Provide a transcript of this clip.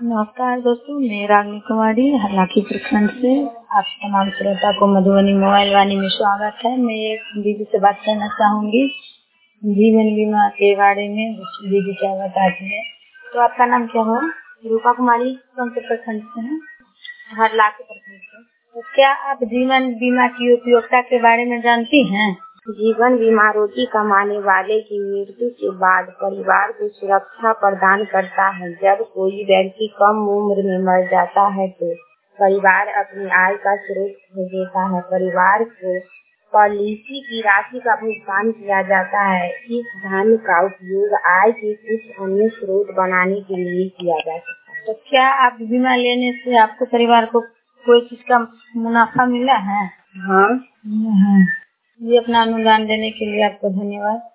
नमस्कार दोस्तों, मैं रागिनी कुमारी हरलाखी प्रखंड से आप तमाम श्रोता को मधुबनी मोबाइल वाणी में स्वागत है। मैं एक दीदी से बात करना चाहूँगी जीवन बीमा के बारे में। दीदी क्या बताती है? तो आपका नाम क्या हो? रूपा कुमारी। कौन से प्रखंड से हैं? हरलाखी प्रखंड से। तो क्या आप जीवन बीमा की उपयोगिता के बारे में जानती हैं? जीवन बीमा रोटी कमाने वाले की मृत्यु के बाद परिवार को सुरक्षा प्रदान करता है। जब कोई व्यक्ति कम उम्र में मर जाता है तो परिवार अपनी आय का स्रोत खो देता है। परिवार को पॉलिसी की राशि का भुगतान किया जाता है। इस धन का उपयोग आय के कुछ अन्य स्रोत बनाने के लिए किया जा सकता है। तो क्या आप बीमा लेने से आपको परिवार को कोई चीज का मुनाफा मिला है? हाँ। ये अपना अनुदान देने के लिए आपको धन्यवाद।